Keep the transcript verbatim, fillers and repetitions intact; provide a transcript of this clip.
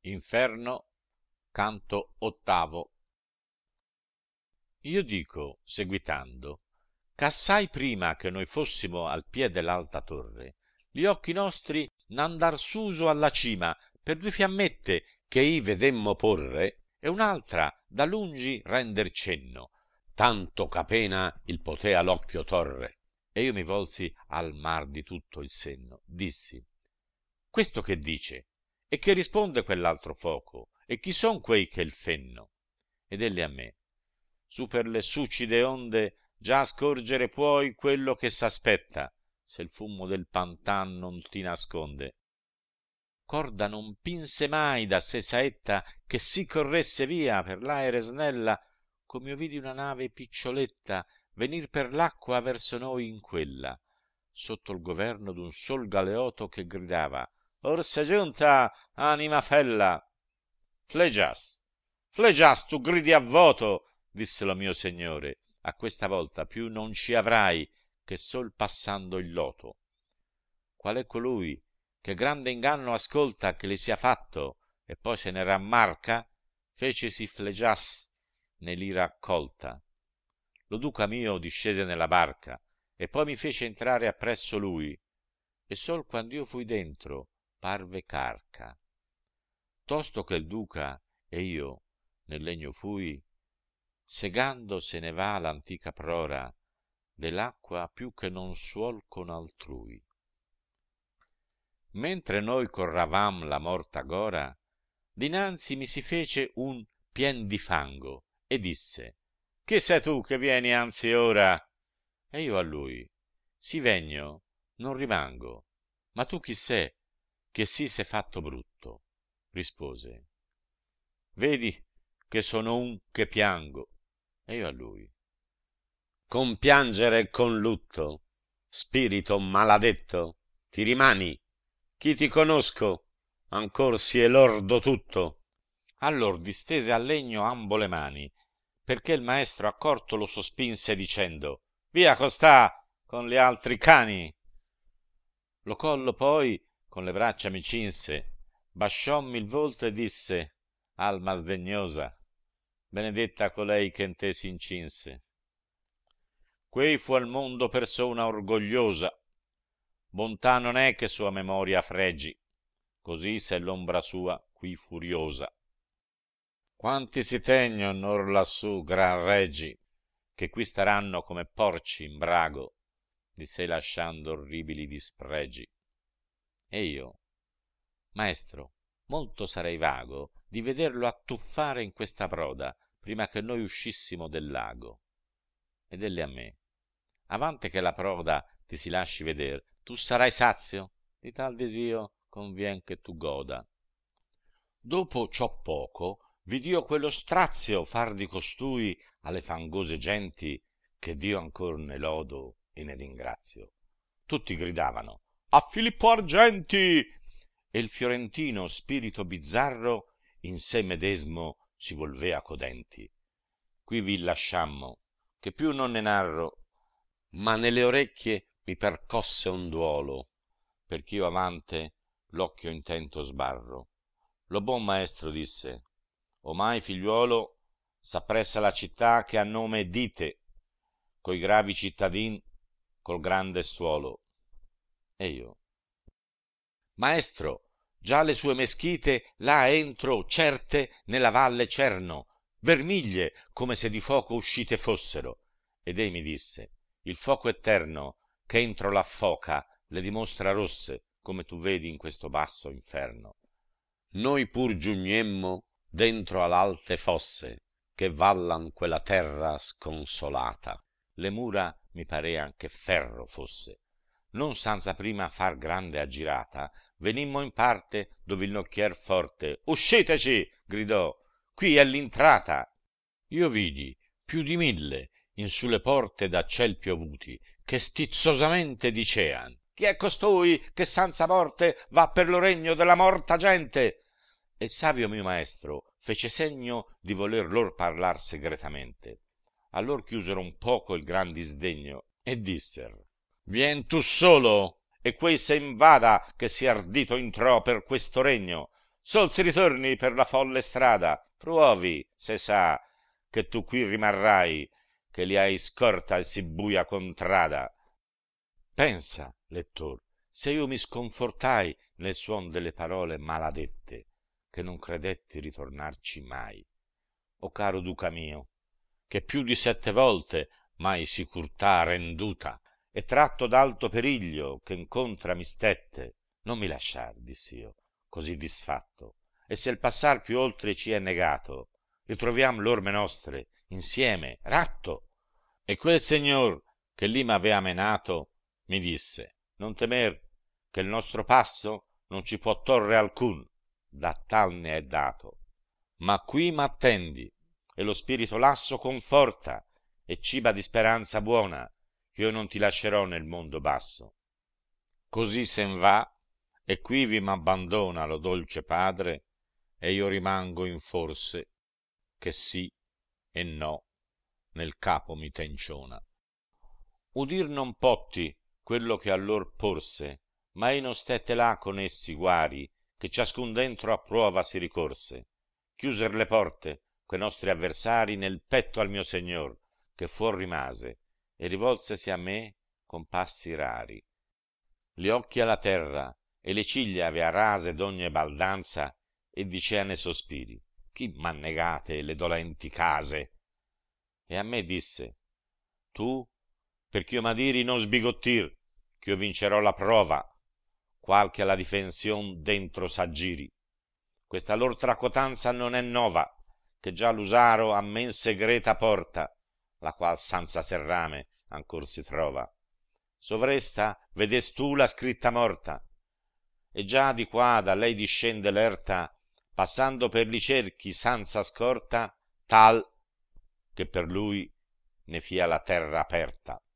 Inferno, canto ottavo. Io dico, seguitando, ch'assai prima che noi fossimo al piede dell'alta torre, gli occhi nostri n'andar suso alla cima per due fiammette che i vedemmo porre e un'altra da lungi render cenno, tanto ch'apena il potea l'occhio torre. E io mi volsi al mar di tutto il senno, dissi: questo che dice? E che risponde quell'altro foco? E chi son quei che il fenno? Ed elli a me: su per le succide onde già scorgere puoi quello che s'aspetta, se il fumo del pantan non ti nasconde. Corda non pinse mai da sé saetta che si corresse via per l'aere snella, come io vidi una nave piccioletta venir per l'acqua verso noi in quella, sotto il governo d'un sol galeoto che gridava: or s'è giunta, anima fella. Flegias, Flegias, tu gridi a voto, disse lo mio signore, a questa volta più non ci avrai che sol passando il loto. Qual è colui che grande inganno ascolta che le sia fatto e poi se ne rammarca? Fecesi Flegias nell'ira accolta. Lo duca mio discese nella barca e poi mi fece entrare appresso lui, e sol quando io fui dentro parve carca. Tosto che il duca e io nel legno fui, segando se ne va l'antica prora dell'acqua più che non suol con altrui. Mentre noi corravam la morta gora, dinanzi mi si fece un pien di fango e disse: chi sei tu che vieni anzi ora? E io a lui: si vegno, non rimango, ma tu chi sei che si sei fatto brutto? Rispose: vedi che sono un che piango. E io a lui: con piangere e con lutto, spirito maladetto, ti rimani? Chi ti conosco, ancor si è lordo tutto. Allor distese al legno ambo le mani, perché il maestro accorto lo sospinse dicendo: via costà con gli altri cani. Lo collo poi con le braccia mi cinse, basciommi il volto e disse: alma sdegnosa, benedetta colei che in te s'incinse. Quei fu al mondo persona orgogliosa, bontà non è che sua memoria fregi, così s'è l'ombra sua qui furiosa. Quanti si tegnon or lassù gran regi, che qui staranno come porci in brago, di sé lasciando orribili dispregi. E io: maestro, molto sarei vago di vederlo attuffare in questa proda prima che noi uscissimo del lago. Ed elle a me: avante che la proda ti si lasci veder, tu sarai sazio, di tal desio convien che tu goda. Dopo ciò poco vid'io quello strazio far di costui alle fangose genti, che Dio ancor ne lodo e ne ringrazio. Tutti gridavano: a Filippo Argenti! E il fiorentino spirito bizzarro in sé medesmo si volvea codenti. Qui vi lasciammo, che più non ne narro, ma nelle orecchie mi percosse un duolo, perch'io avante l'occhio intento sbarro. Lo buon maestro disse: omai figliuolo, s'appressa la città che ha nome dite, coi gravi cittadin, col grande stuolo. E io: maestro, già le sue meschite là entro certe nella valle c'erno, vermiglie come se di fuoco uscite fossero. Ed ei mi disse: il fuoco eterno che entro l'affoca le dimostra rosse, come tu vedi in questo basso inferno. Noi pur giugnemmo dentro all'alte fosse che vallan quella terra sconsolata. Le mura mi parean che ferro fosse. Non sanza prima far grande aggirata, venimmo in parte dove il nocchier forte: usciteci, gridò, qui è l'intrata. Io vidi più di mille in sulle porte da ciel piovuti, che stizzosamente dicean: chi è costui che sanza morte va per lo regno della morta gente? E il savio mio maestro fece segno di voler lor parlar segretamente. Allor chiusero un poco il gran disdegno e disser: vien tu solo, e quei se invada che si ardito intrò per questo regno, sol si ritorni per la folle strada, pruovi, se sa, che tu qui rimarrai, che li hai scorta e si buia contrada. Pensa, lettor, se io mi sconfortai nel suon delle parole maladette, che non credetti ritornarci mai. O caro duca mio, che più di sette volte m'hai sicurtà renduta, e tratto d'alto periglio che incontra mi stette, non mi lasciar, diss'io, così disfatto, e se il passar più oltre ci è negato, ritroviam l'orme nostre insieme, ratto. E quel signor che lì m'avea menato mi disse: non temer, che il nostro passo non ci può torre alcun, da tal ne è dato, ma qui m'attendi e lo spirito lasso conforta e ciba di speranza buona, che io non ti lascerò nel mondo basso. Così sen va e quivi m'abbandona lo dolce padre, e io rimango in forse che sì e no nel capo mi tenciona. Udir non potti quello che allor porse, ma ei non stette là con essi guari, che ciascun dentro a prova si ricorse. Chiuser le porte que nostri avversari nel petto al mio signor, che fuor rimase, e rivolsesi a me con passi rari. Gli occhi alla terra e le ciglia avea rase d'ogni baldanza, e dicea ne sospiri: chi m'ha negate le dolenti case? E a me disse: tu, perch'io m'adiri non sbigottir, ch'io vincerò la prova, qualche alla difension dentro s'aggiri. Questa lor tracotanza non è nova, che già l'usaro a men segreta porta, la qual sanza serrame ancor si trova. Sovresta vedes tu la scritta morta, e già di qua da lei discende l'erta, passando per li cerchi sanza scorta, tal che per lui ne fia la terra aperta.